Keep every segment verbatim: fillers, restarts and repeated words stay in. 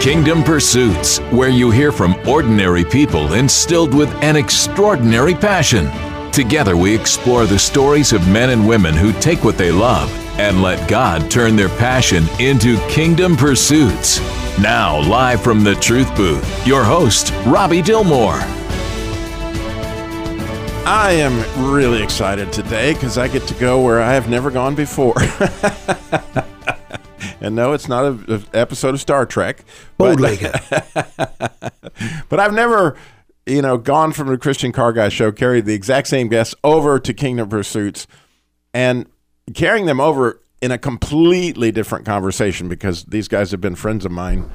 Kingdom Pursuits, where you hear from ordinary people instilled with an extraordinary passion. Together we explore the stories of men and women who take what they love and let God turn their passion into kingdom pursuits. Now, live from the Truth Booth, your host, Robbie Dillmore. I am really excited today because I get to go where I have never gone before. And no, it's not an episode of Star Trek. But, but I've never, you know, gone from the Christian Car Guy show, carried the exact same guests over to Kingdom Pursuits, and carrying them over in a completely different conversation because these guys have been friends of mine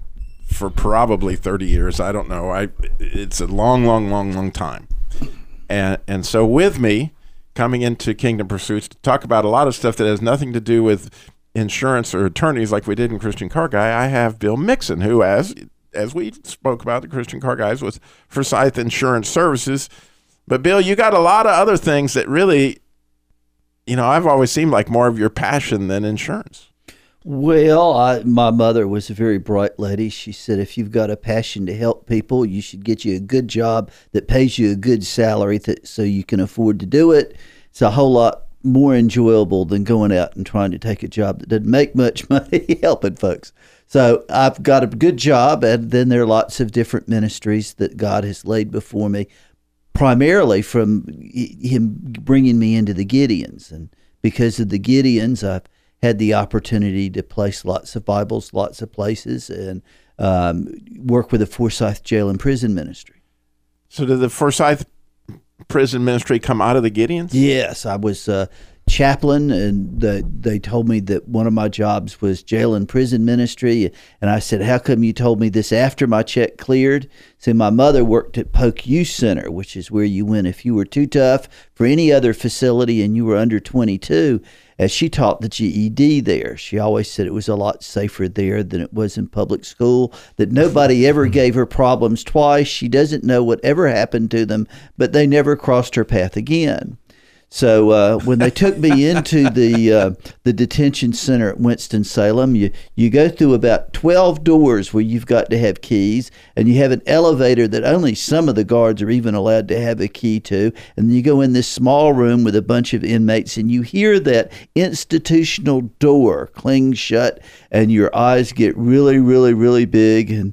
for probably thirty years. I don't know. I it's a long, long, long, long time. And and so with me coming into Kingdom Pursuits to talk about a lot of stuff that has nothing to do with insurance or attorneys like we did in Christian Car Guy, I have Bill Mixon, who, as as we spoke about the Christian Car Guys, was Forsyth Insurance Services. But Bill, you got a lot of other things that really, you know, I've always seemed like more of your passion than insurance. Well, I, my mother was a very bright lady. She said, if you've got a passion to help people, you should get you a good job that pays you a good salary that, so you can afford to do it. It's a whole lot more enjoyable than going out and trying to take a job that doesn't make much money helping folks. So I've got a good job, and then there are lots of different ministries that God has laid before me, primarily from him bringing me into the Gideons. And because of the Gideons, I've had the opportunity to place lots of Bibles, lots of places, and um, work with the Forsyth Jail and Prison Ministry. So did the Forsyth Prison Ministry come out of the Gideons? Yes, I was uh, chaplain, and the, they told me that one of my jobs was jail and prison ministry. And I said, how come you told me this after my check cleared? So my mother worked at Polk Youth Center, which is where you went if you were too tough for any other facility and you were under twenty-two. As she taught the G E D there, she always said it was a lot safer there than it was in public school, that nobody ever gave her problems twice. She doesn't know whatever happened to them, but they never crossed her path again. So uh, when they took me into the uh, the detention center at Winston-Salem, you, you go through about twelve doors where you've got to have keys, and you have an elevator that only some of the guards are even allowed to have a key to, and you go in this small room with a bunch of inmates, and you hear that institutional door cling shut, and your eyes get really, really, really big, and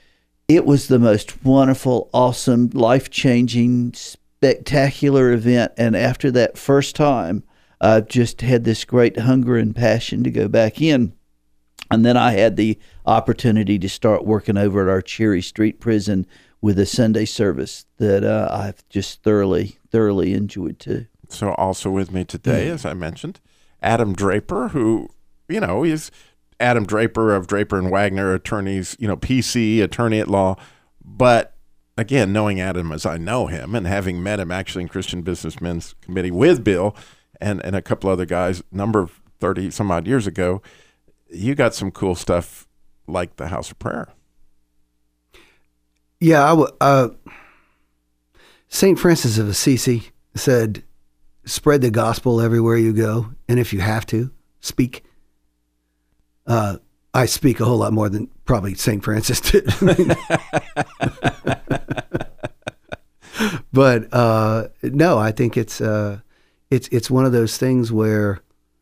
it was the most wonderful, awesome, life-changing, spectacular event. And after that first time, I just had this great hunger and passion to go back in. And then I had the opportunity to start working over at our Cherry Street prison with a Sunday service that uh, I've just thoroughly, thoroughly enjoyed too. So also with me today, as I mentioned, Adam Draper, who, you know, is Adam Draper of Draper and Wagner Attorneys, you know, P C, attorney at law. But again, knowing Adam as I know him and having met him actually in Christian Businessmen's Committee with Bill and, and a couple other guys, number of thirty some odd years ago, you got some cool stuff like the House of Prayer. Yeah, I w- uh, Saint Francis of Assisi said, spread the gospel everywhere you go, and if you have to, speak. Uh, I speak a whole lot more than probably Saint Francis did. But uh, no, I think it's uh, it's it's one of those things where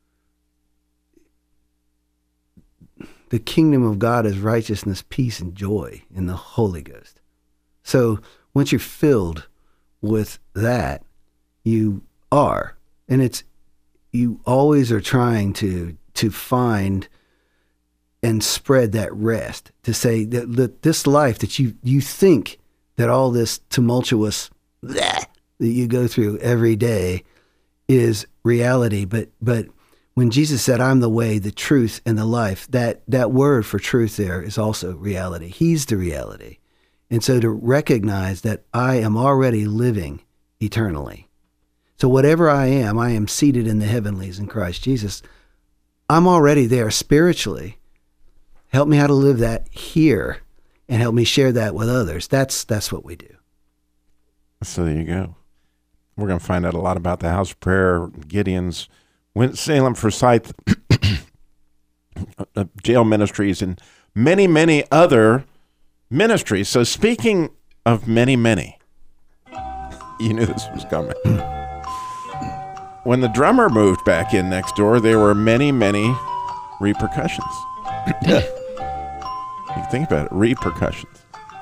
the kingdom of God is righteousness, peace, and joy in the Holy Ghost. So once you're filled with that, you are, and it's you always are trying to to find and spread that rest, to say that, that this life that you you think that all this tumultuous bleh, that you go through every day is reality. But but when Jesus said, I'm the way, the truth, and the life, that, that word for truth there is also reality. He's the reality. And so to recognize that I am already living eternally. So whatever I am, I am seated in the heavenlies in Christ Jesus. I'm already there spiritually. Help me how to live that here and help me share that with others. That's that's what we do. So there you go. We're going to find out a lot about the House of Prayer, Gideons, Winston-Salem, Forsyth, jail ministries, and many, many other ministries. So speaking of many, many, you knew this was coming. When the drummer moved back in next door, there were many, many repercussions. You can think about it, repercussions.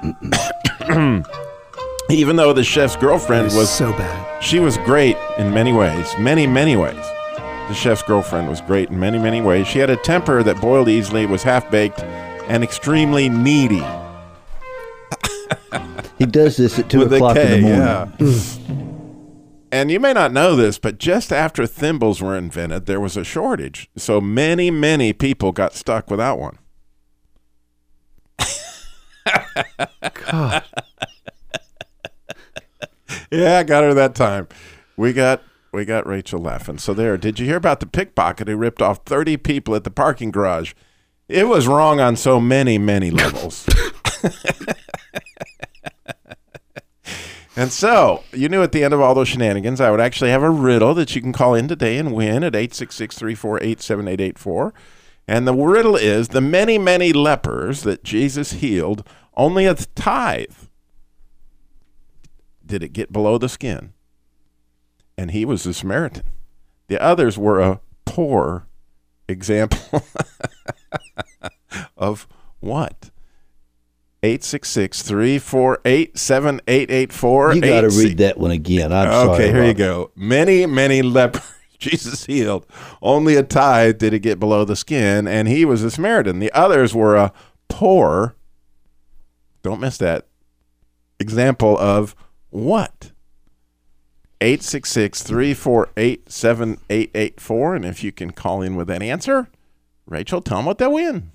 Even though the chef's girlfriend It was was so bad. she was great in many ways, many, many ways. The chef's girlfriend was great in many, many ways. She had a temper that boiled easily, was half-baked, and extremely needy. He does this at two With a o'clock K, in the morning. yeah. And you may not know this, but just after thimbles were invented, there was a shortage. So many, many people got stuck without one. God. Yeah, I got her that time. We got we got Rachel laughing. So there, did you hear about the pickpocket who ripped off thirty people at the parking garage? It was wrong on so many, many levels. And so, you knew at the end of all those shenanigans, I would actually have a riddle that you can call in today and win at eight six six, three four eight, seven eight eight four. And the riddle is, the many, many lepers that Jesus healed, only a tithe did it get below the skin. And he was a Samaritan. The others were a poor example of what? eight six six, three four eight, seven eight eight four. You got to read that one again. I'm sorry. Okay, here you Rob. go. Many, many lepers Jesus healed. Only a tithe did it get below the skin, and he was a Samaritan. The others were a poor, don't miss that, example of what? eight six six, three four eight, seven eight eight four. And if you can call in with that answer, Rachel, tell them what they'll win.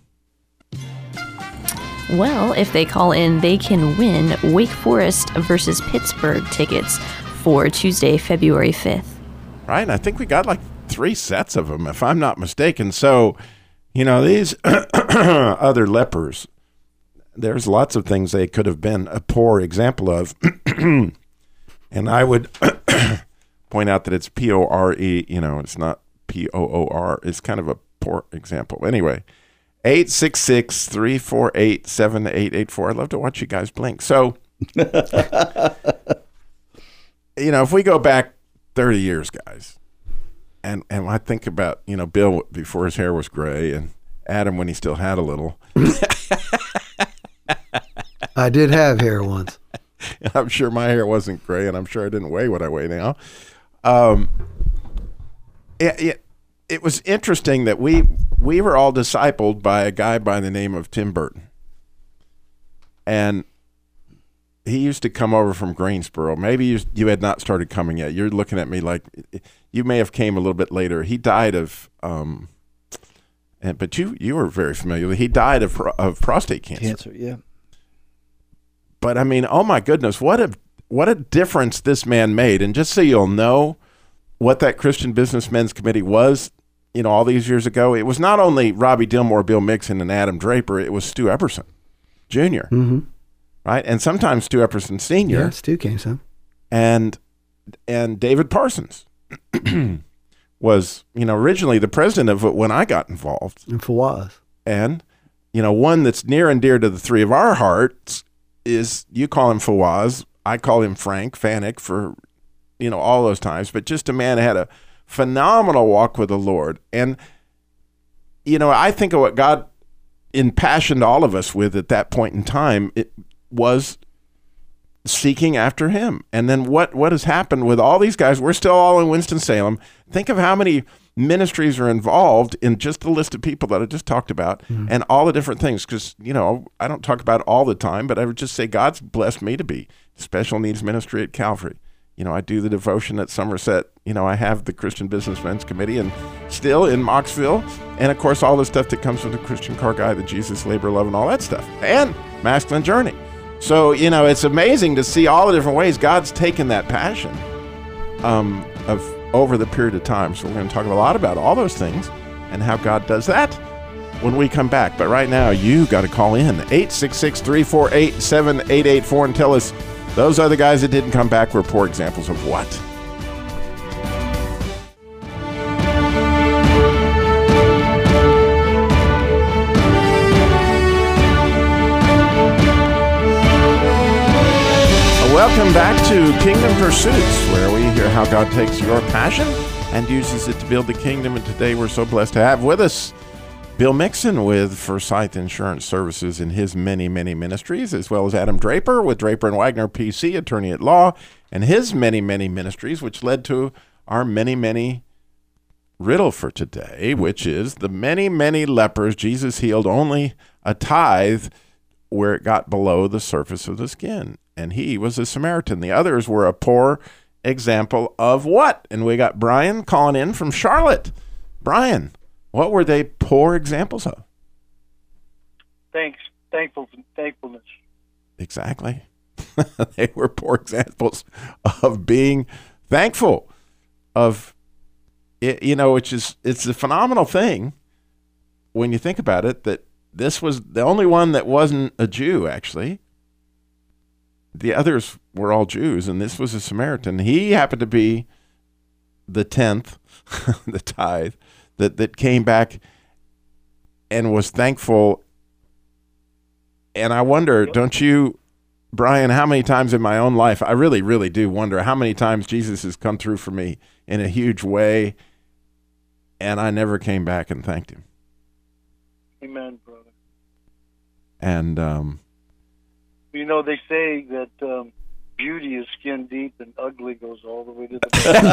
Well, if they call in, they can win Wake Forest versus Pittsburgh tickets for Tuesday, February fifth. Right, and I think we got like three sets of them, if I'm not mistaken. So, you know, these other lepers, there's lots of things they could have been a poor example of. And I would point out that it's P O R E, you know, it's not P O O R. It's kind of a poor example. Anyway, eight six six, three four eight, seven eight eight four. I'd love to watch you guys blink. So, you know, if we go back thirty years, guys, and, and I think about, you know, Bill before his hair was gray and Adam when he still had a little. I did have hair once. I'm sure my hair wasn't gray, and I'm sure I didn't weigh what I weigh now. Um, it, it, it was interesting that we we were all discipled by a guy by the name of Tim Burton. And he used to come over from Greensboro. Maybe you, you had not started coming yet. You're looking at me like you may have came a little bit later. He died of, um, and, but you you were very familiar. He died of, of prostate cancer. Cancer, yeah. But I mean, oh my goodness, what a what a difference this man made. And just so you'll know what that Christian Businessmen's Committee was, you know, all these years ago, it was not only Robbie Dilmore, Bill Mixon, and Adam Draper, it was Stu Epperson Junior Mm-hmm. Right? And sometimes Stu Epperson Senior Yeah, Stu came some. And and David Parsons was, you know, originally the president of it when I got involved. And Fawaz. And, you know, one that's near and dear to the three of our hearts is, you call him Fawaz, I call him Frank Fanick for, you know, all those times, but just a man that had a phenomenal walk with the Lord. And, you know, I think of what God impassioned all of us with at that point in time, it was seeking after him. And then what, what has happened with all these guys? We're still all in Winston-Salem. Think of how many ministries are involved in just the list of people that I just talked about, mm-hmm. and all the different things. Because, you know, I don't talk about it all the time, but I would just say God's blessed me to be special needs ministry at Calvary. You know, I do the devotion at Somerset. You know, I have the Christian Businessmen's Committee and still in Moxville. And, of course, all the stuff that comes from the Christian Car Guy, the Jesus, Labor, Love, and all that stuff. And Masculine Journey. So, you know, it's amazing to see all the different ways God's taken that passion um, of over the period of time. So we're going to talk a lot about all those things and how God does that when we come back. But right now, you got to call in eight six six, three four eight, seven eight eight four and tell us those other guys that didn't come back were poor examples of what? Welcome back to Kingdom Pursuits, where we hear how God takes your passion and uses it to build the kingdom. And today we're so blessed to have with us Bill Mixon with Forsyth Insurance Services in his many, many ministries, as well as Adam Draper with Draper and Wagner P C, attorney at law, and his many, many ministries, which led to our many, many riddle for today, which is the many, many lepers Jesus healed only a tithe where it got below the surface of the skin. And he was a Samaritan. The others were a poor example of what? And we got Brian calling in from Charlotte. Brian, what were they poor examples of? Thanks, thankful, thankfulness. Exactly. They were poor examples of being thankful. Of it, you know, which is it's a phenomenal thing when you think about it. That this was the only one that wasn't a Jew, actually. The others were all Jews, and this was a Samaritan. He happened to be the tenth, the tithe, that, that came back and was thankful. And I wonder, don't you, Brian, how many times in my own life, I really, really do wonder how many times Jesus has come through for me in a huge way, and I never came back and thanked him. Amen, brother. And, um, you know, they say that um, beauty is skin deep and ugly goes all the way to the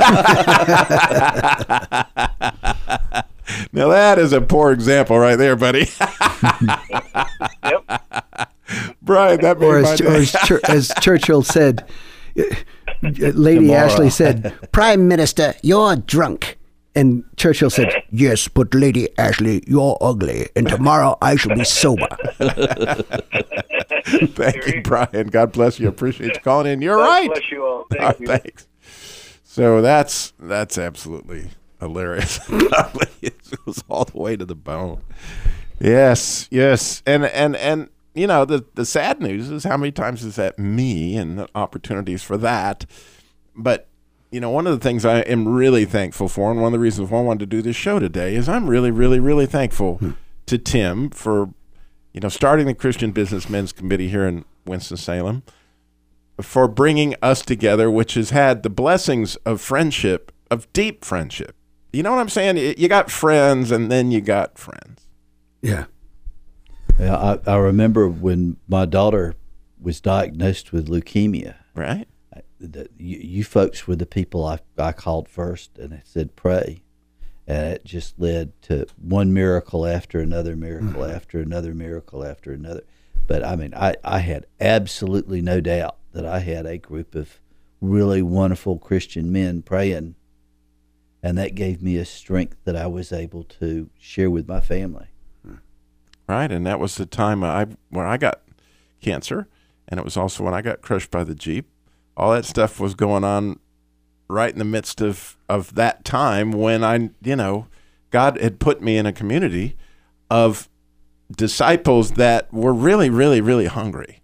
bottom. Now that is a poor example right there, buddy. Yep. Brian, that made Or my as, day. or as, Chur- as Churchill said, uh, Lady Tomorrow. Ashley said, "Prime Minister, you're drunk." And Churchill said, "Yes, but Lady Ashley, you're ugly, and tomorrow I shall be sober." Thank you, Brian. God bless you. Appreciate you calling in. You're God right. bless you all. Thank Oh, you. thanks. So that's that's absolutely hilarious. It goes all the way to the bone. Yes, yes, and and and you know the the sad news is how many times is that me and the opportunities for that. But you know, one of the things I am really thankful for, and one of the reasons why I wanted to do this show today, is I'm really, really, really thankful hmm. to Tim for, you know, starting the Christian Business Men's Committee here in Winston-Salem, for bringing us together, which has had the blessings of friendship, of deep friendship. You know what I'm saying? You got friends, and then you got friends. Yeah. Yeah, I, I remember when my daughter was diagnosed with leukemia. Right. The, you, you folks were the people I, I called first, and I said, pray. And it just led to one miracle after another miracle mm-hmm. after another miracle after another. But, I mean, I, I had absolutely no doubt that I had a group of really wonderful Christian men praying, and that gave me a strength that I was able to share with my family. Right, and that was the time I when I got cancer, and it was also when I got crushed by the Jeep. All that stuff was going on right in the midst of, of that time when I, you know, God had put me in a community of disciples that were really, really, really hungry.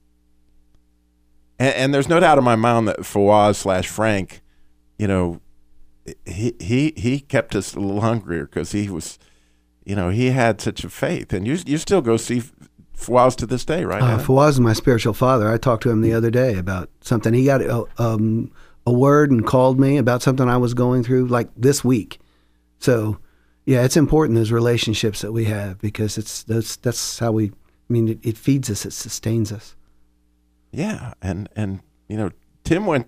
And, and there's no doubt in my mind that Fawaz slash Frank, you know, he he he kept us a little hungrier because he was, you know, he had such a faith. And you you still go see Fawaz to this day, right? Uh, Fawaz is my spiritual father. I talked to him the other day about something. He got a, um, a word and called me about something I was going through like this week. So, yeah, it's important, those relationships that we have, because it's that's, that's how we, I mean, it, it feeds us, it sustains us. Yeah, and, and you know, Tim went,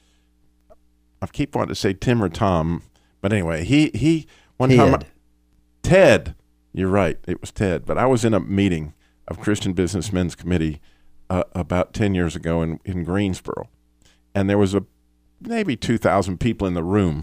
I keep wanting to say Tim or Tom, but anyway, he, he one Ted. time, Ted, you're right, it was Ted, but I was in a meeting of Christian Business Men's Committee uh, about ten years ago in, in Greensboro. And there was a maybe two thousand people in the room.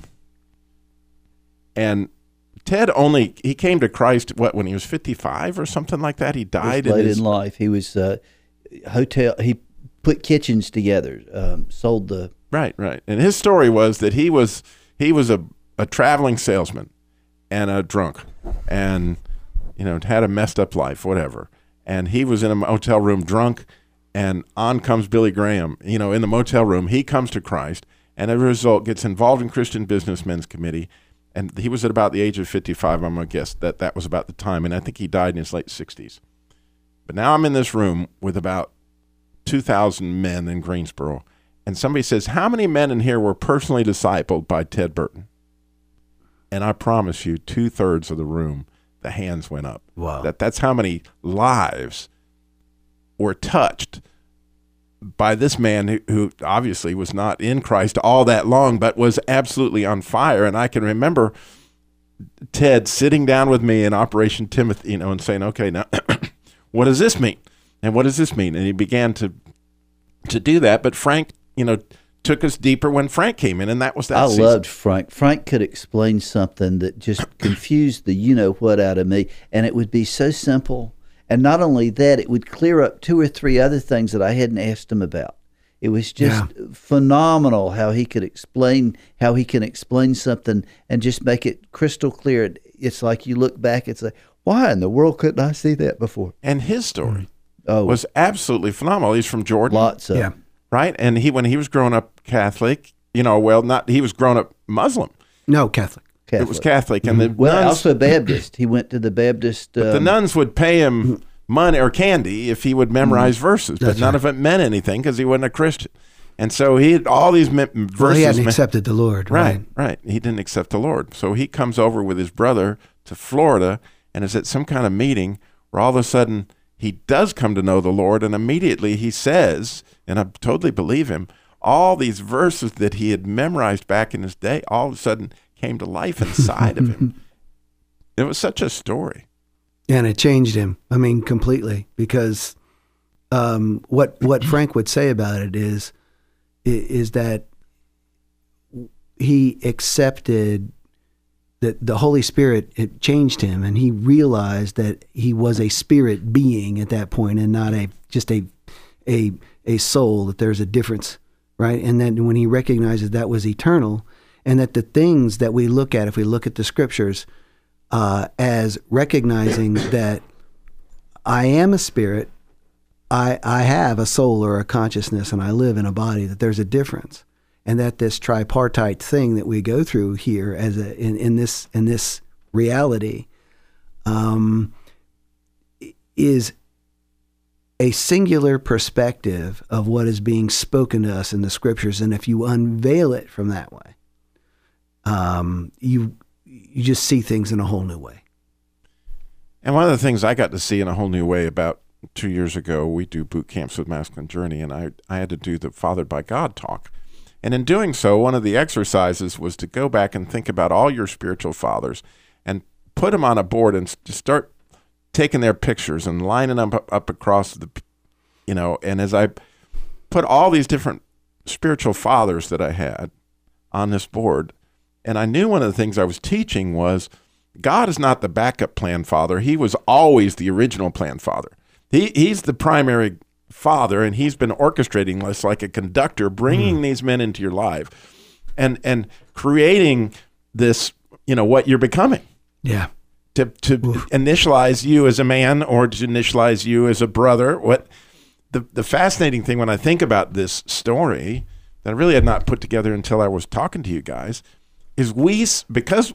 And Ted only, he came to Christ, what, when he was fifty-five or something like that? He died late in his... in life. He was uh, hotel, he put kitchens together, um, sold the... Right, right. And his story was that he was, he was a, a traveling salesman and a drunk and, you know, had a messed up life, whatever. And he was in a motel room drunk, and on comes Billy Graham, you know, in the motel room. He comes to Christ, and as a result gets involved in Christian Business Men's Committee. And he was at about the age of fifty-five, I'm going to guess that that was about the time. And I think he died in his late sixties. But now I'm in this room with about two thousand men in Greensboro, and somebody says, how many men in here were personally discipled by Ted Burton? And I promise you, two-thirds of the room, the hands went up. Wow. That That's how many lives were touched by this man who, who obviously was not in Christ all that long, but was absolutely on fire. And I can remember Ted sitting down with me in Operation Timothy, you know, and saying, okay, now what does this mean? And what does this mean? And he began to to do that. But Frank, you know, took us deeper when Frank came in, and that was that I season. loved Frank. Frank could explain something that just confused the you-know-what out of me, and it would be so simple. And not only that, it would clear up two or three other things that I hadn't asked him about. It was just Yeah. phenomenal how he could explain, how he can explain something and just make it crystal clear. It's like you look back, it's like, why in the world couldn't I see that before? And his story Oh, was absolutely phenomenal. He's from Jordan. lots of Yeah. Right? And he when he was growing up Catholic, you know, well, not he was growing up Muslim. No, Catholic. Catholic. It was Catholic, and the Well, nuns, also Baptist. He went to the Baptist. Um, the nuns would pay him money or candy if he would memorize verses, but That's none right. of it meant anything because he wasn't a Christian. And so he had all these me- verses. Well, he hadn't me- accepted the Lord. right, Right. right. He didn't accept the Lord, so he comes over with his brother to Florida, and is at some kind of meeting where all of a sudden he does come to know the Lord, and immediately he says, and I totally believe him, all these verses that he had memorized back in his day, all of a sudden came to life inside of him. It was such a story. And it changed him. I mean, completely. Because um, what what Frank would say about it is is that he accepted that the Holy Spirit, it changed him, and he realized that he was a spirit being at that point, and not a just a a a soul. That there's a difference, right? And then when he recognizes that was eternal, and that the things that we look at, if we look at the scriptures, uh, as recognizing that I am a spirit, I I have a soul or a consciousness, and I live in a body. That there's a difference. And that this tripartite thing that we go through here as a in, in this in this reality um, is a singular perspective of what is being spoken to us in the scriptures. And if you unveil it from that way, um, you you just see things in a whole new way. And one of the things I got to see in a whole new way about two years ago, we do boot camps with Masculine Journey, and I I had to do the Fathered by God talk. And in doing so, one of the exercises was to go back and think about all your spiritual fathers and put them on a board and just start taking their pictures and lining them up, up across the, you know, and as I put all these different spiritual fathers that I had on this board, and I knew one of the things I was teaching was God is not the backup plan father. He was always the original plan father. He He's the primary father, and he's been orchestrating this like a conductor, bringing mm. these men into your life and and creating this, you know, what you're becoming. Yeah. To to Oof. initialize you as a man or to initialize you as a brother. What the the fascinating thing when I think about this story that I really had not put together until I was talking to you guys is we because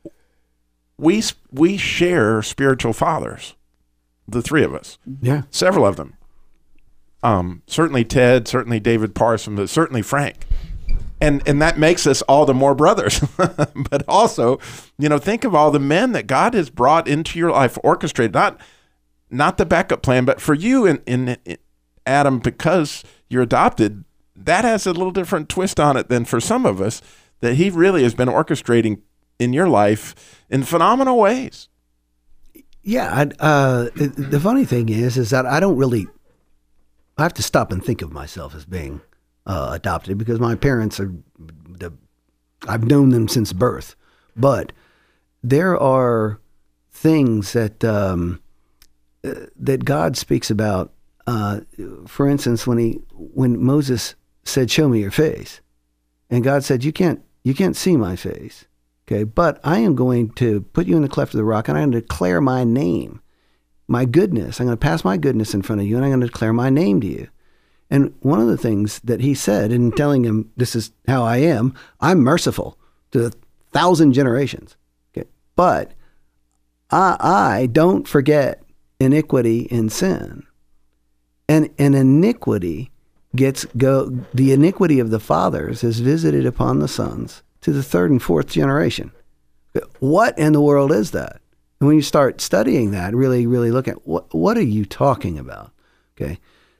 we we share spiritual fathers, the three of us. Yeah. Several of them. Um, certainly Ted, certainly David Parson, but certainly Frank. And and that makes us all the more brothers. But also, you know, think of all the men that God has brought into your life, orchestrated, not not the backup plan, but for you in, in, in Adam, because you're adopted, that has a little different twist on it than for some of us, that he really has been orchestrating in your life in phenomenal ways. Yeah. I, uh, the funny thing is, is that I don't really, I have to stop and think of myself as being uh, adopted because my parents are, the, I've known them since birth. But there are things that um, uh, that God speaks about. Uh, for instance, when he when Moses said, "Show me your face," and God said, "You can't you can't see my face, okay? But I am going to put you in the cleft of the rock, and I'm going to declare my name." My goodness, I'm going to pass my goodness in front of you, and I'm going to declare my name to you. And one of the things that he said in telling him, this is how I am, I'm merciful to a thousand generations. Okay? But I, I don't forget iniquity and sin. And, and iniquity gets go. The iniquity of the fathers is visited upon the sons to the third and fourth generation. What in the world is that? And when you start studying that, really, really look at what what are you talking about? Okay,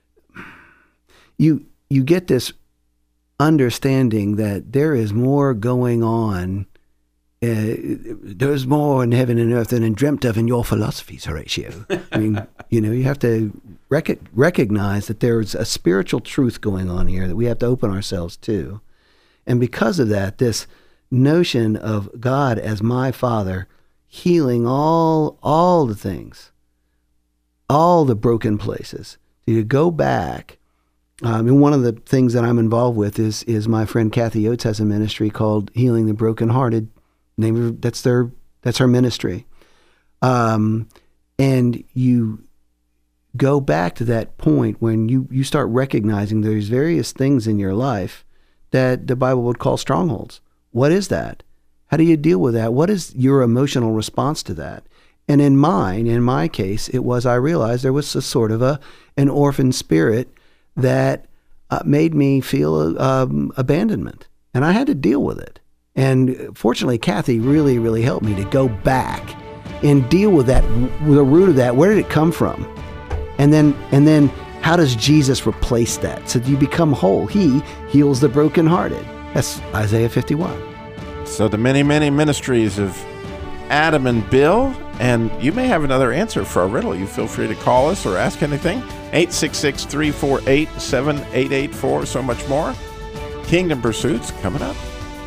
you you get this understanding that there is more going on. Uh, there's more in heaven and earth than in dreamt of in your philosophies, Horatio. I mean, you know, you have to rec- recognize that there's a spiritual truth going on here that we have to open ourselves to. And because of that, this notion of God as my Father healing all all the things, all the broken places. You go back. Um, and one of the things that I'm involved with is is my friend Kathy Oates has a ministry called Healing the Brokenhearted. Name of, that's their that's her ministry. Um, and you go back to that point when you, you start recognizing there's various things in your life that the Bible would call strongholds. What is that? How do you deal with that? What is your emotional response to that? And in mine, in my case, it was I realized there was a sort of a an orphan spirit that uh, made me feel um, abandonment, and I had to deal with it. And fortunately, Kathy really, really helped me to go back and deal with that, with the root of that. Where did it come from? And then, and then, how does Jesus replace that so that you become whole? He heals the brokenhearted. That's Isaiah fifty-one. So the many, many ministries of Adam and Bill, and you may have another answer for a riddle. You feel free to call us or ask anything. eight six six, three four eight, seven eight eight four. So much more. Kingdom Pursuits coming up.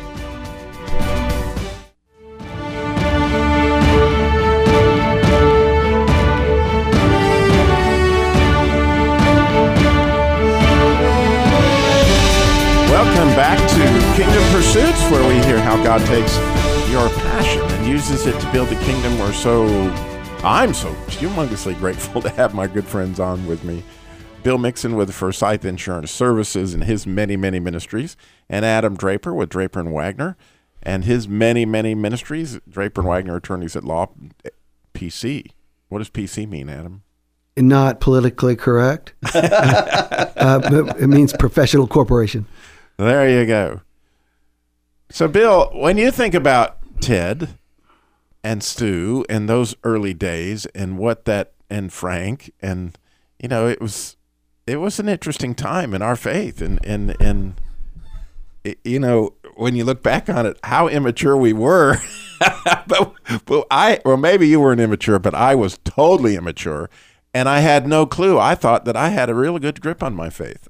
Welcome back to Kingdom Pursuits, where we hear how God takes your passion and uses it to build the kingdom. We're so, I'm so humongously grateful to have my good friends on with me. Bill Mixon with Forsyth Insurance Services and his many, many ministries, and Adam Draper with Draper and Wagner and his many, many ministries, Draper and Wagner Attorneys at Law, P C. What does P C mean, Adam? Not politically correct. uh, but it means professional corporation. There you go. So, Bill, when you think about Ted and Stu and those early days and what that, and Frank, and, you know, it was it was an interesting time in our faith. And, and, and it, you know, when you look back on it, how immature we were. but, but I, or maybe you weren't immature, but I was totally immature. And I had no clue. I thought that I had a real good grip on my faith.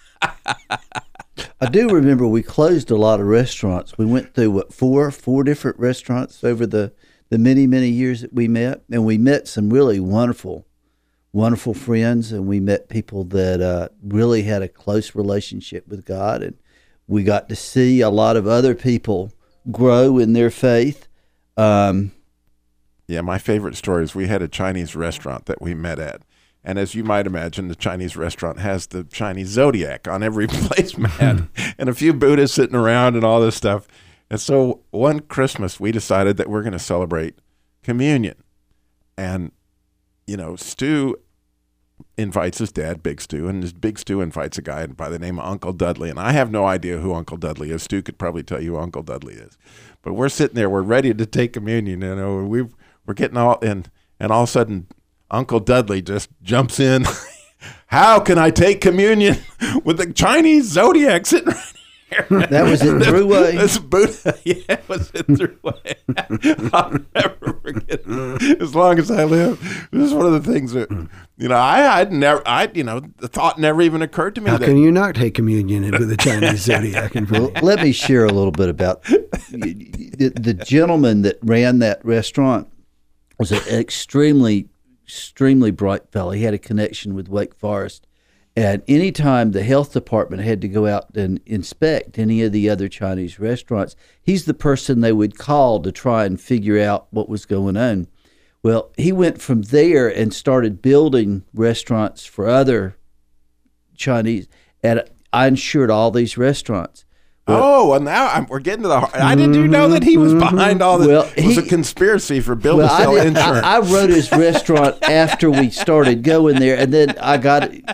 I do remember we closed a lot of restaurants. We went through, what, four, four different restaurants over the, the many, many years that we met. And we met some really wonderful, wonderful friends. And we met people that uh, really had a close relationship with God. And we got to see a lot of other people grow in their faith. Um, yeah, my favorite story is we had a Chinese restaurant that we met at. And as you might imagine, the Chinese restaurant has the Chinese zodiac on every placemat and a few Buddhists sitting around and all this stuff. And so one Christmas, we decided that we're going to celebrate communion. And, you know, Stu invites his dad, Big Stu, and his Big Stu invites a guy by the name of Uncle Dudley. And I have no idea who Uncle Dudley is. Stu could probably tell you who Uncle Dudley is. But we're sitting there, we're ready to take communion, you know, and we've, we're getting all in, and all of a sudden, Uncle Dudley just jumps in. How can I take communion with the Chinese zodiac sitting right here? That was in Thruway. This Buddha, yeah, it was in Thruway. I'll never forget it. As long as I live. This is one of the things that, you know, I I'd never, I you know, the thought never even occurred to me. How that, can you not take communion with the Chinese zodiac? Well, let me share a little bit about the, the gentleman that ran that restaurant. Was an extremely extremely bright fellow. He had a connection with Wake Forest. And anytime the health department had to go out and inspect any of the other Chinese restaurants, he's the person they would call to try and figure out what was going on. Well, he went from there and started building restaurants for other Chinese. And I insured all these restaurants. Well, oh, well, now I'm, we're getting to the heart. I didn't know that he was behind all this. Well, it was he, a conspiracy for Bill well, to sell I did, insurance. I, I wrote his restaurant after we started going there, and then I got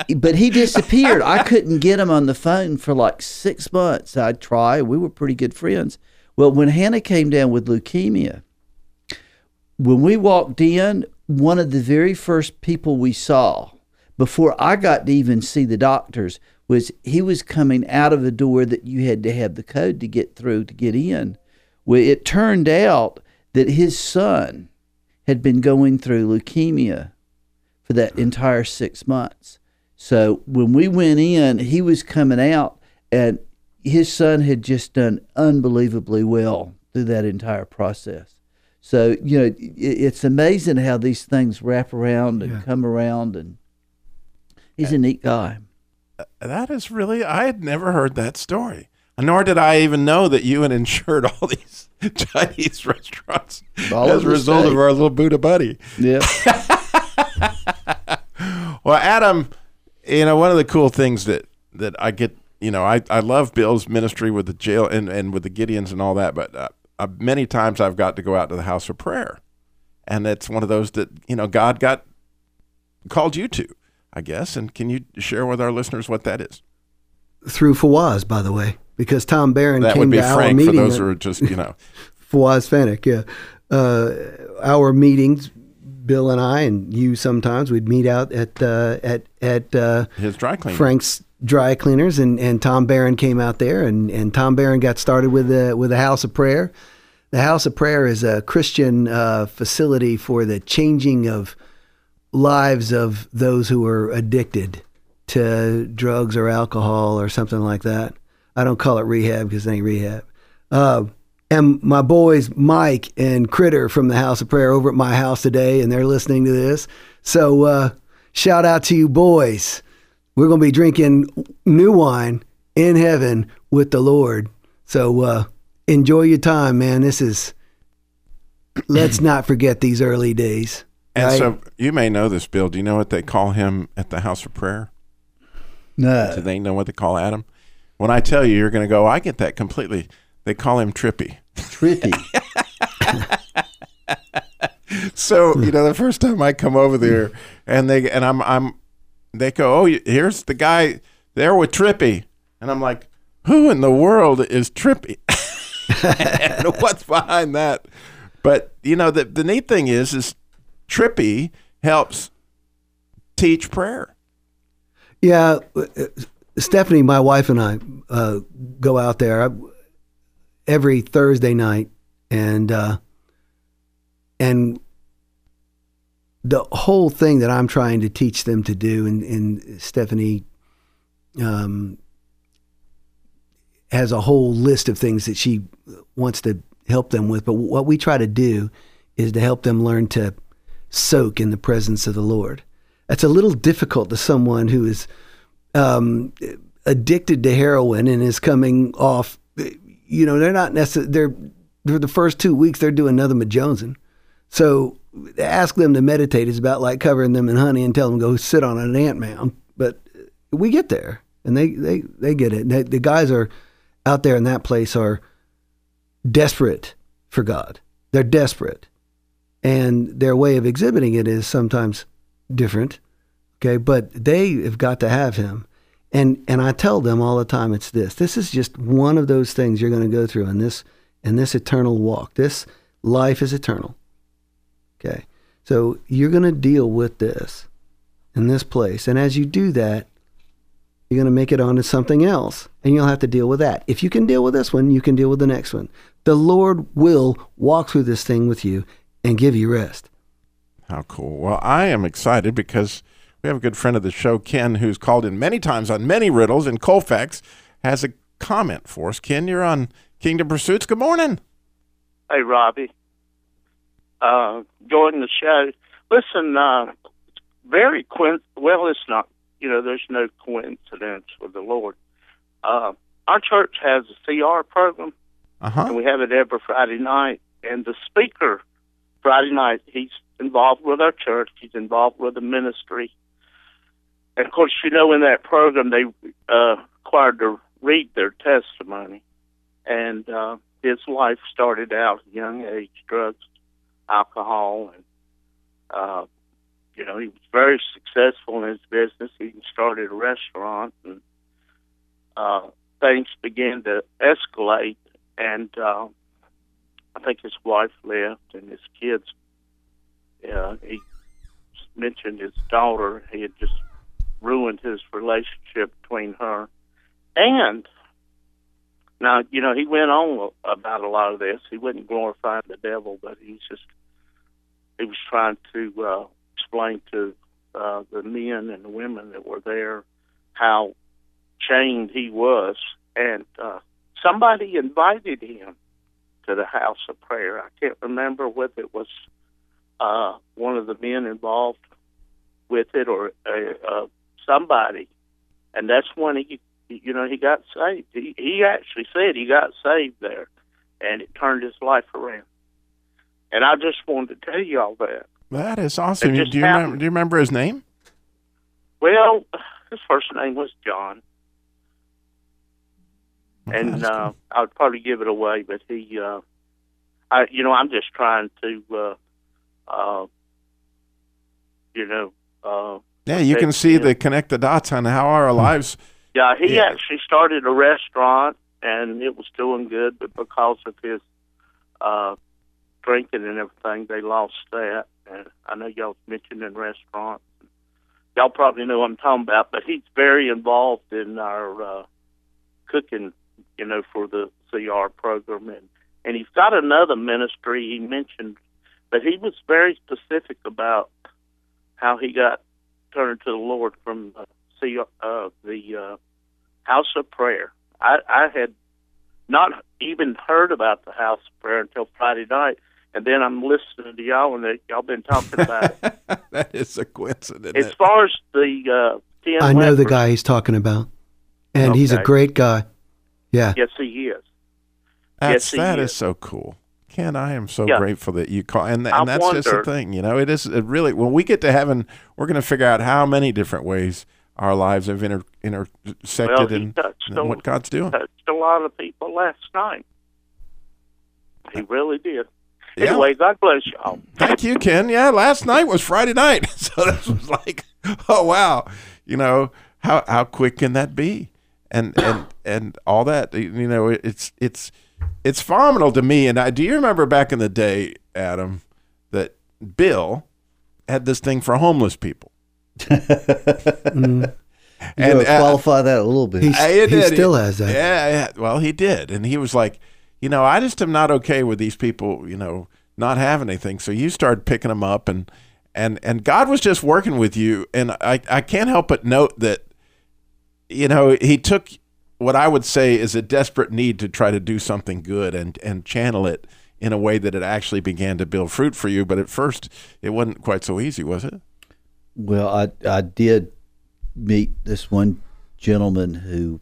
but he disappeared. I couldn't get him on the phone for like six months. I'd try. We were pretty good friends. Well, when Hannah came down with leukemia, when we walked in, one of the very first people we saw, before I got to even see the doctors, was he was coming out of a door that you had to have the code to get through to get in. Well, it turned out that his son had been going through leukemia for that entire six months. So when we went in, he was coming out, and his son had just done unbelievably well through that entire process. So, you know, it, it's amazing how these things wrap around and Yeah. come around, and he's a neat guy. That is really, I had never heard that story. Nor did I even know that you had insured all these Chinese restaurants All as over a the result state. of our little Buddha buddy. Yeah. Well, Adam, you know, one of the cool things that, that I get, you know, I, I love Bill's ministry with the jail and, and with the Gideons and all that, but uh, uh, many times I've got to go out to the house of prayer. And it's one of those that, you know, God got called you to, I guess. And can you share with our listeners what that is? Through Fawaz, by the way, because Tom Barron That came would be to our Frank for meeting. those at- who are just, you know. Fawaz Fanick, yeah. Uh, our meetings, Bill and I, and you sometimes, we'd meet out at uh, at at uh, His dry cleaner. Frank's Dry Cleaners, and, and Tom Barron came out there, and, and Tom Barron got started with the with the House of Prayer. The House of Prayer is a Christian uh, facility for the changing of lives of those who are addicted to drugs or alcohol or something like that. I don't call it rehab because it ain't rehab. Uh, and my boys, Mike and Critter from the House of Prayer, over at my house today, and they're listening to this. So uh, shout out to you boys. We're going to be drinking new wine in heaven with the Lord. So uh, enjoy your time, man. This is, let's not forget these early days. And right? so you may know this, Bill. Do you know what they call him at the house of prayer? No. Do they know what they call Adam? When I tell you, you're going to go, I get that completely. They call him Trippy. Trippy. So, you know, the first time I come over there and they, and I'm, I'm, they go, oh, here's the guy there with Trippy. And I'm like, who in the world is Trippy? And what's behind that? But, you know, the, the neat thing is, is Trippy helps teach prayer. Yeah, uh, Stephanie, my wife, and I uh, go out there every Thursday night, and uh, and the whole thing that I'm trying to teach them to do, and, and Stephanie um, has a whole list of things that she wants to help them with. But what we try to do is to help them learn to soak in the presence of the Lord. That's a little difficult to someone who is um, addicted to heroin and is coming off. You know, they're not necessarily, they're, for the first two weeks, they're doing nothing but jonesing. So ask them to meditate is about like covering them in honey and tell them to go sit on an ant mound. But we get there, and they, they, they get it. They, the guys are out there in that place are desperate for God. They're desperate. And their way of exhibiting it is sometimes different, okay? But they have got to have him. And and I tell them all the time, it's this. This is just one of those things you're going to go through in this in this eternal walk. This life is eternal, okay? So you're going to deal with this in this place. And as you do that, you're going to make it onto something else, and you'll have to deal with that. If you can deal with this one, you can deal with the next one. The Lord will walk through this thing with you and give you rest. How cool. Well, I am excited because we have a good friend of the show, Ken, who's called in many times on many riddles, and Colfax has a comment for us. Ken, you're on Kingdom Pursuits. Good morning. Hey, Robbie. Uh, enjoying the show. Listen, uh, very quin- well, it's not, you know, there's no coincidence with the Lord. Uh, our church has a C R program, Uh-huh. and we have it every Friday night. And the speaker Friday night, he's involved with our church. He's involved with the ministry. And, of course, you know, in that program, they uh, required to read their testimony. And uh, his life started out at a young age, drugs, alcohol, and uh, you know, he was very successful in his business. He started a restaurant, and uh, things began to escalate. And uh, I think his wife left, and his kids. Uh, he mentioned his daughter. He had just ruined his relationship between her. And now, you know, he went on about a lot of this. He wasn't glorifying the devil, but he's just he was trying to uh, explain to uh, the men and the women that were there how chained he was. And uh, somebody invited him to the house of prayer. I can't remember whether it was uh, one of the men involved with it or uh, uh, somebody. And that's when he, you know, he got saved. He, he actually said he got saved there, and it turned his life around. And I just wanted to tell you all that. That is awesome. It Do you, remember, do you remember his name? Well, his first name was John. Okay, and uh, I would probably give it away, but he, uh, I, you know, I'm just trying to, uh, uh, you know. Uh, yeah, you can see the connect the dots on how our lives. Yeah, he yeah. actually started a restaurant, and it was doing good, but because of his uh, drinking and everything, they lost that. And I know y'all mentioned in restaurants. Y'all probably know what I'm talking about, but he's very involved in our uh, cooking, you know, for the C R program. And, and he's got another ministry he mentioned, but he was very specific about how he got turned to the Lord from uh, C R, uh, the uh, House of Prayer. I, I had not even heard about the House of Prayer until Friday night. And then I'm listening to y'all, and y'all been talking about it. That is a coincidence. As far as the uh, ten I know lepers, the guy he's talking about, and Okay. he's a great guy. Yeah. Yes, he is. That's, yes, he that is. is so cool. Ken, I am so Yeah. grateful that you call, and, I and that's just the wonder- thing, you know. It is it really when we get to heaven, we're going to figure out how many different ways our lives have inter, intersected Well, he and, touched and on- what God's doing. touched a lot of people last night. He really did. Yeah. Anyway, God bless y'all. Thank you, Ken. Yeah, last night was Friday night, so this was like, oh wow, you know how how quick can that be, and and and all that, you know, it's it's it's phenomenal to me. And I, do you remember back in the day, Adam, that Bill had this thing for homeless people? Mm. You And, gotta uh, qualify that a little bit. He's, I- it he did. still has that. Yeah, yeah, well, he did, and he was like, you know, I just am not okay with these people, you know, not having anything. So you started picking them up, and and and God was just working with you, and I I can't help but note that, you know, he took what I would say is a desperate need to try to do something good and and channel it in a way that it actually began to build fruit for you. But at first, it wasn't quite so easy, was it? Well, I I did meet this one gentleman who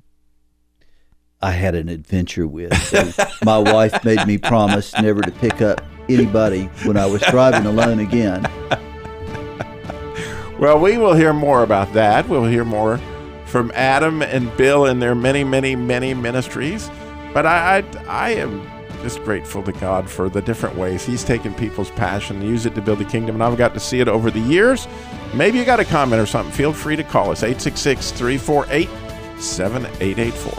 I had an adventure with. So my wife made me promise never to pick up anybody when I was driving alone again. Well, we will hear more about that. We'll hear more from Adam and Bill and their many, many, many ministries. But I, I, I am just grateful to God for the different ways He's taken people's passion and used it to build the kingdom. And I've got to see it over the years. Maybe you got a comment or something. Feel free to call us, eight six six, three four eight, seven eight eight four.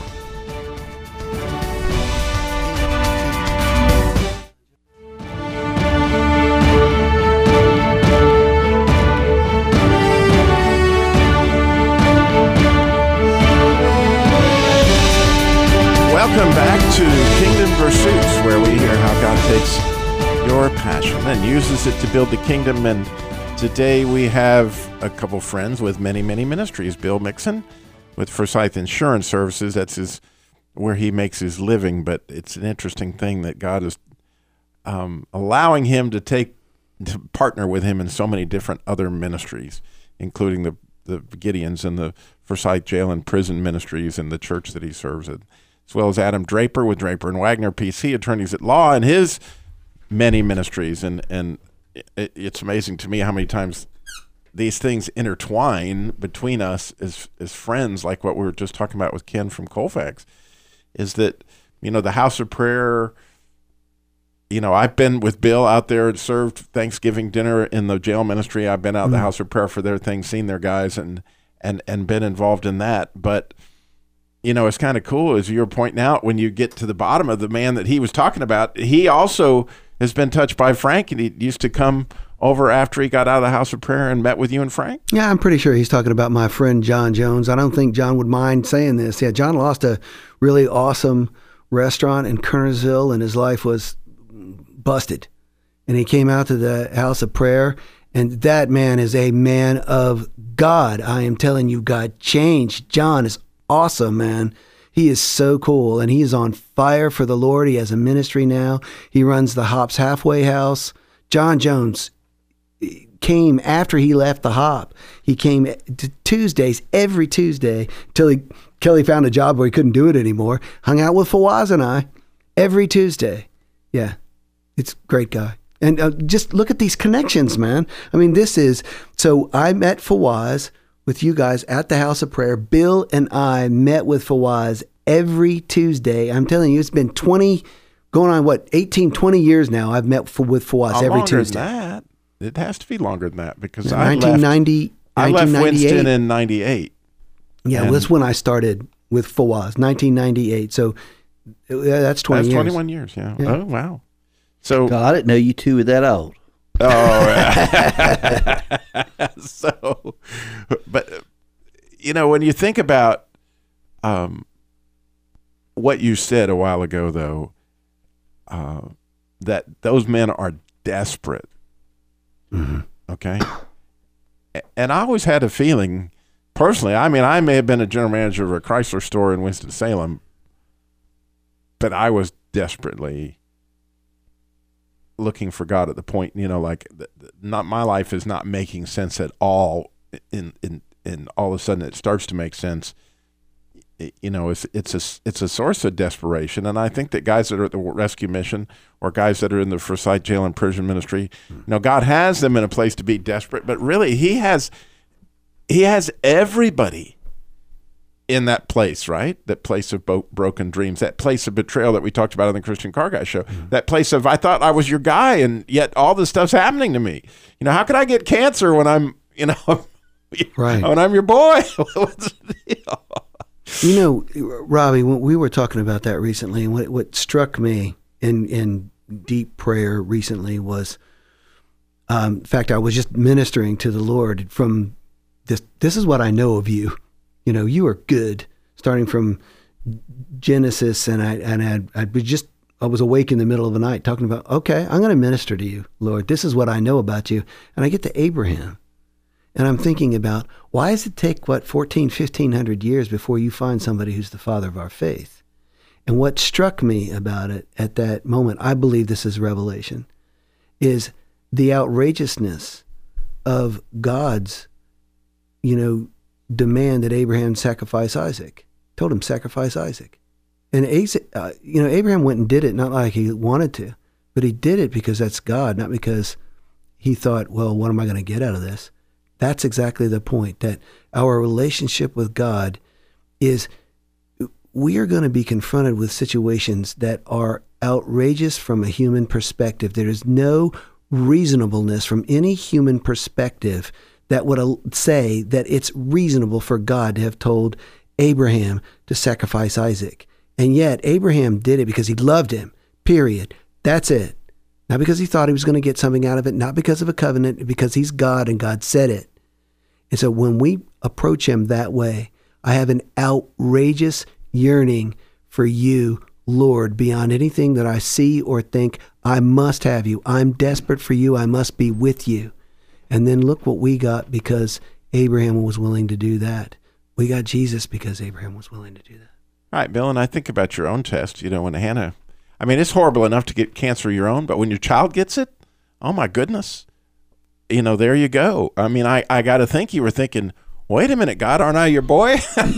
Welcome back to Kingdom Pursuits, where we hear how God takes your passion and uses it to build the kingdom. And today we have a couple friends with many, many ministries. Bill Mixon with Forsyth Insurance Services. That's his where he makes his living. But it's an interesting thing that God is um, allowing him to take to partner with him in so many different other ministries, including the the Gideons and the Forsyth Jail and Prison Ministries and the church that he serves at, as well as Adam Draper with Draper and Wagner P C, attorneys at law, and his many ministries. And and it, it's amazing to me how many times these things intertwine between us as as friends, like what we were just talking about with Ken from Colfax, is that, you know, the House of Prayer, you know, I've been with Bill out there and served Thanksgiving dinner in the jail ministry. I've been out mm-hmm. the House of Prayer for their thing, seen their guys, and and and been involved in that. But you know, it's kind of cool, as you're pointing out, when you get to the bottom of the man that he was talking about. He also has been touched by Frank, and he used to come over after he got out of the House of Prayer and met with you and Frank? Yeah, I'm pretty sure he's talking about my friend John Jones. I don't think John would mind saying this. Yeah, John lost a really awesome restaurant in Kernersville, and his life was busted. And he came out to the House of Prayer, and that man is a man of God. I am telling you, God changed. John is awesome, man. He is so cool, and he is on fire for the Lord. He has a ministry now. He runs the Hops Halfway House. John Jones came after he left the Hop. He came to Tuesdays, every Tuesday, till he, Kelly found a job where he couldn't do it anymore. Hung out with Fawaz and I every Tuesday. Yeah, it's a great guy. And uh, just look at these connections, man. I mean, this is, so I met Fawaz with you guys at the House of Prayer. Bill and I met with Fawaz every Tuesday. I'm telling you, it's been twenty, going on what, eighteen, twenty years now. I've met for, with Fawaz How every longer Tuesday. Than that? It has to be longer than that, because Yeah, I nineteen ninety, left, I left Winston nineteen ninety-eight. in ninety-eight. Yeah, And well, that's when I started with Fawaz, nineteen ninety-eight. So uh, that's twenty That's years. twenty-one years, yeah. Yeah. Oh, wow. So, God, I didn't know you two were that old. oh, so, but, you know, when you think about um, what you said a while ago, though, uh, that those men are desperate. Mm-hmm. Okay. And I always had a feeling, personally, I mean, I may have been a general manager of a Chrysler store in Winston-Salem, but I was desperately looking for God at the point, you know, like, not my life is not making sense at all. In, in, and all of a sudden it starts to make sense. You know, it's it's a it's a source of desperation, and I think that guys that are at the rescue mission, or guys that are in the Forsyth Jail and Prison Ministry, you know, God has them in a place to be desperate, but really, He has He has everybody in that place, right? That place of bo- broken dreams, that place of betrayal that we talked about on the Christian Car Guy show, mm-hmm. that place of I thought I was your guy, and yet all this stuff's happening to me. You know, how could I get cancer when I'm, you know, right. when I'm your boy? What's the deal? You know, Robbie, when we were talking about that recently, and what, what struck me in, in deep prayer recently was, um, in fact, I was just ministering to the Lord from this. This is what I know of you. You know, you are good, starting from Genesis, and I and I, I was just I was awake in the middle of the night talking about, okay, I'm going to minister to you, Lord. This is what I know about you, and I get to Abraham. And I'm thinking about, why does it take, what, fourteen, fifteen hundred years before you find somebody who's the father of our faith? And what struck me about it at that moment, I believe this is revelation, is the outrageousness of God's, you know, demand that Abraham sacrifice Isaac. Told him, sacrifice Isaac. And, uh, you know, Abraham went and did it, not like he wanted to, but he did it because that's God, not because he thought, well, what am I going to get out of this? That's exactly the point, that our relationship with God is, we are going to be confronted with situations that are outrageous from a human perspective. There is no reasonableness from any human perspective that would say that it's reasonable for God to have told Abraham to sacrifice Isaac. And yet Abraham did it because he loved him, period. That's it. Not because he thought he was going to get something out of it, not because of a covenant, because he's God and God said it. And so when we approach him that way, I have an outrageous yearning for you, Lord, beyond anything that I see or think. I must have you. I'm desperate for you. I must be with you. And then look what we got because Abraham was willing to do that. We got Jesus because Abraham was willing to do that. All right, Bill, and I think about your own test. You know, when Hannah, I mean, it's horrible enough to get cancer of your own, but when your child gets it, oh my goodness, you know, there you go. I mean, I, I got to think you were thinking, wait a minute, God, aren't I your boy?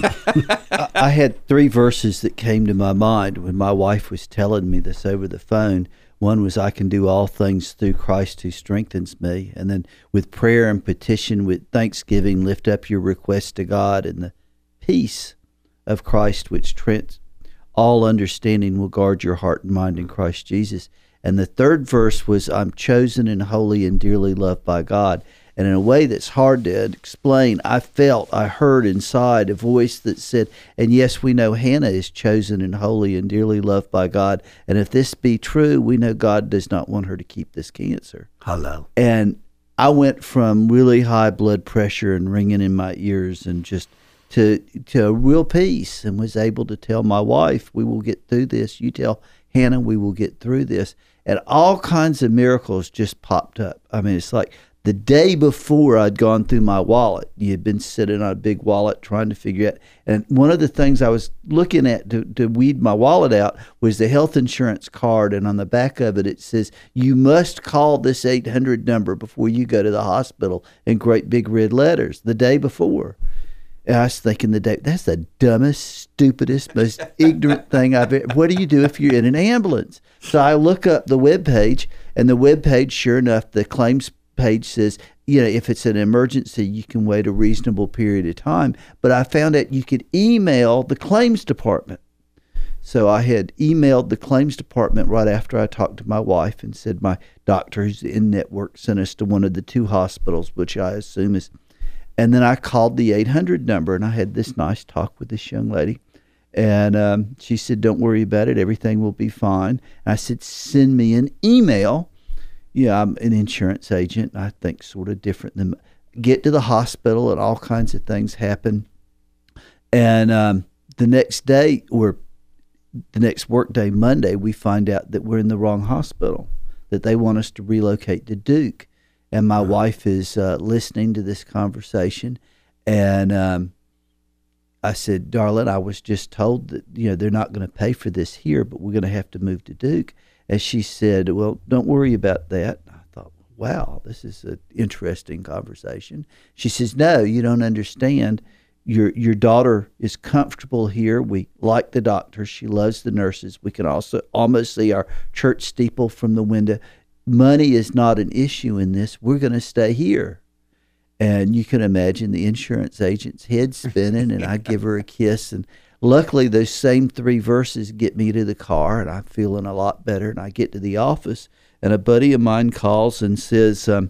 I, I had three verses that came to my mind when my wife was telling me this over the phone. One was, I can do all things through Christ who strengthens me. And then with prayer and petition, with thanksgiving, lift up your request to God, and the peace of Christ which trans all understanding will guard your heart and mind in Christ Jesus. And the third verse was, I'm chosen and holy and dearly loved by God. And in a way that's hard to explain, I felt, I heard inside a voice that said, and yes, we know Hannah is chosen and holy and dearly loved by God. And if this be true, we know God does not want her to keep this cancer. Hello. And I went from really high blood pressure and ringing in my ears and just to to a real peace, and was able to tell my wife, we will get through this. You tell Hannah, we will get through this. And all kinds of miracles just popped up. I mean, it's like the day before I'd gone through my wallet. You had been sitting on a big wallet trying to figure out. And one of the things I was looking at to, to weed my wallet out was the health insurance card. And on the back of it, it says, you must call this eight hundred number before you go to the hospital, in great big red letters, the day before. And I was thinking the day, that's the dumbest, stupidest, most ignorant thing I've ever. What do you do if you're in an ambulance? So I look up the webpage, and the webpage, sure enough, the claims page says, you know, if it's an emergency, you can wait a reasonable period of time. But I found out you could email the claims department. So I had emailed the claims department right after I talked to my wife and said my doctor who's in network sent us to one of the two hospitals, which I assume is. And then I called the eight hundred number, and I had this nice talk with this young lady. And um, she said, don't worry about it. Everything will be fine. And I said, send me an email. Yeah, I'm an insurance agent. I think sort of different than get to the hospital, and all kinds of things happen. And um, the next day, or the next work day, Monday, we find out that we're in the wrong hospital, that they want us to relocate to Duke. And my wife is uh, listening to this conversation, and um, I said, darling, I was just told that, you know, they're not going to pay for this here, but we're going to have to move to Duke. And she said, well, don't worry about that. I thought, wow, this is an interesting conversation. She says, no, you don't understand. Your your daughter is comfortable here. We like the doctors. She loves the nurses. We can also almost see our church steeple from the window. Money is not an issue in this. We're going to stay here. And you can imagine the insurance agent's head spinning, and I give her a kiss. And luckily, those same three verses get me to the car, and I'm feeling a lot better. And I get to the office, and a buddy of mine calls and says, um,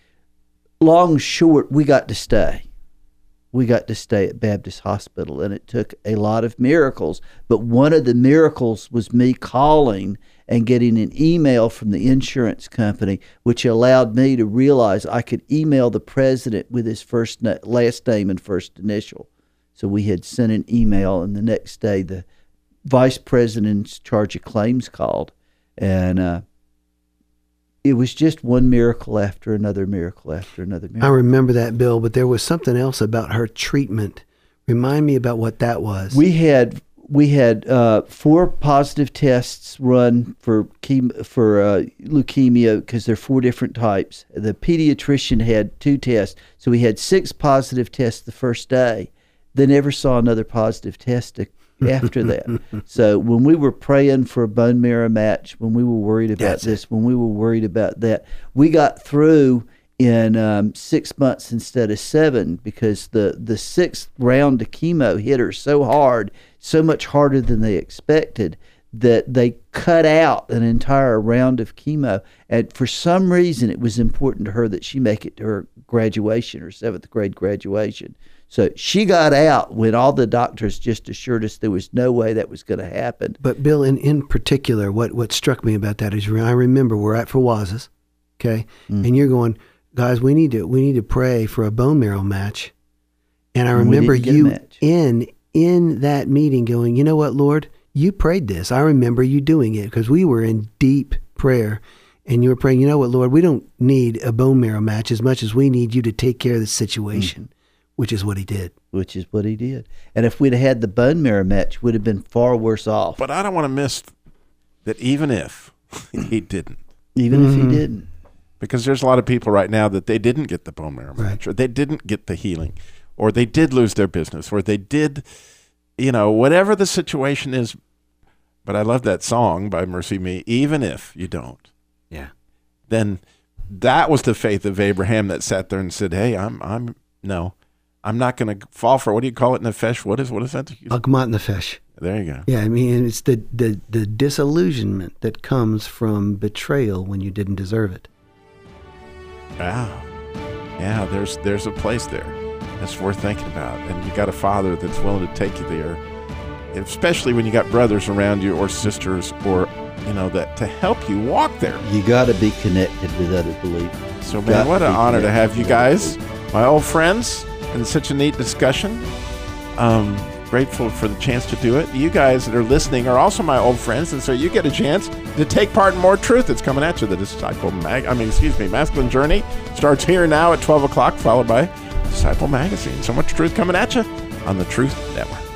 long short, we got to stay. We got to stay at Baptist Hospital, and it took a lot of miracles. But one of the miracles was me calling and getting an email from the insurance company, which allowed me to realize I could email the president with his first na- last name and first initial. So we had sent an email, and the next day the vice president in charge of claims called, and uh, it was just one miracle after another miracle after another miracle. I remember that, Bill, but there was something else about her treatment. Remind me about what that was. We had we had uh, four positive tests run for chem- for uh, leukemia, because there are four different types. The pediatrician had two tests, so we had six positive tests the first day. They never saw another positive test to, after that. So when we were praying for a bone marrow match, when we were worried about That's this, it. when we were worried about that, we got through in um, six months instead of seven, because the, the sixth round of chemo hit her so hard, so much harder than they expected, that they cut out an entire round of chemo. And for some reason, it was important to her that she make it to her graduation, her seventh grade graduation. So she got out when all the doctors just assured us there was no way that was going to happen. But Bill, in, in particular, what, what struck me about that is I remember we're at Fawaz's, okay, mm. and you're going, guys, we need to we need to pray for a bone marrow match. And I remember you in in that meeting going, you know what, Lord, you prayed this. I remember you doing it, because we were in deep prayer. And you were praying, you know what, Lord, we don't need a bone marrow match as much as we need you to take care of the situation. Mm. Which is what he did. Which is what he did. And if we'd have had the bone marrow match, we'd have been far worse off. But I don't want to miss that even if he didn't. Even mm-hmm. if he didn't. Because there's a lot of people right now that they didn't get the bone marrow match, right. or they didn't get the healing, or they did lose their business, or they did, you know, whatever the situation is. But I love that song by Mercy Me, even if you don't. Yeah. Then that was the faith of Abraham that sat there and said, hey, I'm, I'm, no. I'm not going to fall for, what do you call it, nefesh? What is what is that? Agmat nefesh. There you go. Yeah, I mean, it's the, the, the disillusionment that comes from betrayal when you didn't deserve it. Wow. Yeah, there's there's a place there that's worth thinking about. And you got a father that's willing to take you there, especially when you got brothers around you or sisters or, you know, that to help you walk there. You got to be connected with other believers. So, man, what an honor to have you guys, my old friends, and such a neat discussion. Um, grateful for the chance to do it. You guys that are listening are also my old friends, and so you get a chance to take part in more truth that's coming at you. The Disciple Mag, I mean, excuse me, Masculine Journey starts here now at twelve o'clock, followed by Disciple Magazine. So much truth coming at you on the Truth Network.